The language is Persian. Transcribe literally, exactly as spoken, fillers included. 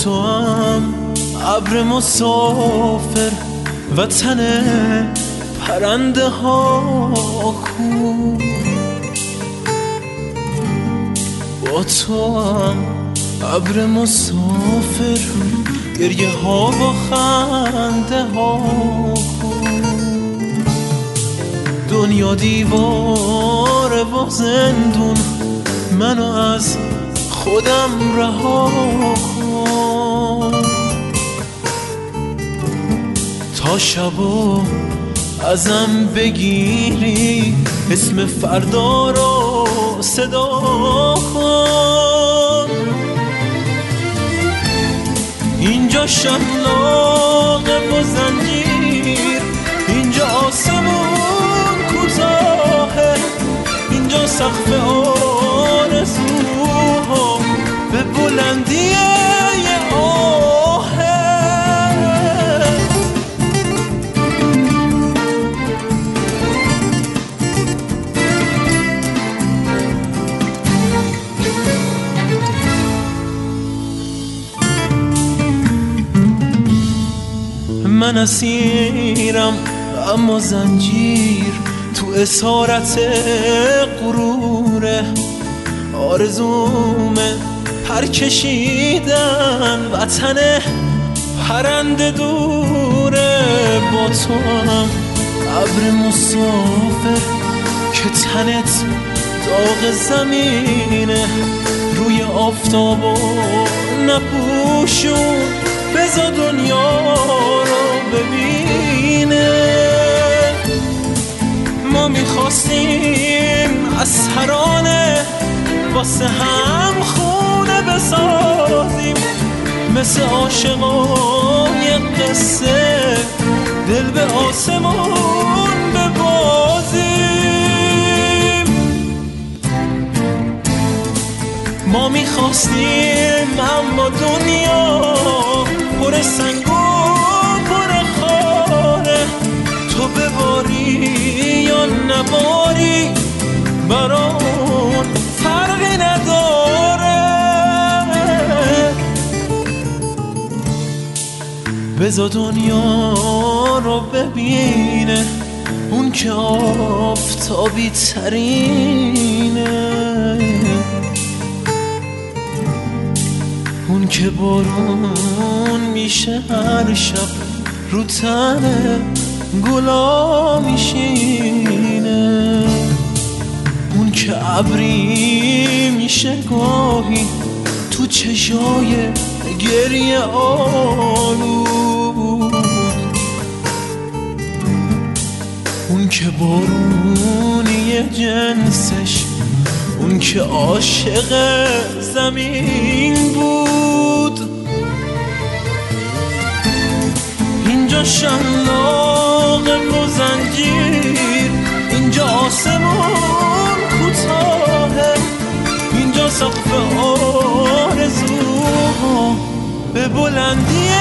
تو هم ابر مسافر وطن پرنده ها کو، با تو هم ابر مسافر گریه ها و خنده ها کو. دنیا دیواره و زندون، منو از خودم رها کن. تا شبو ازم بگیری اسم فردا رو صدا کن. اینجا شلاقه و زنجیر، اینجا آسمون کوتاهه، اینجا سقف آرزوها به بلندی یه آهه. من اسیرم اما زنجیر تو اسارت غروره، آرزومه پر کشیدن وطن پرنده دوره. با تو هم ابر مسافر که تنت داغ زمینه، روی آفتاب و نپوشون بذار دنیا رو ببینه. ما میخواستیم از ترانه واسه هم خونه بسازیم، مثل عاشقان یه قصه دل به آسمون ببازیم. ما میخواستیم اما دنیا پر سنگ و پر خاره، تو بباری یا نباری برامون فرقی نداره. بذار دنیا رو ببینه اون که آفتابی ترینه، اون که بارون میشه هر شب رو تن گلا میشینه، اون که ابری میشه گاهی تو چشای گریه آلود، اون که بارونی جنسش، اون که عاشق زمین بود. اینجا شلاقه و زنجیر، اینجا آسمون کوتاهه، اینجا سقف آرزوها به بلندی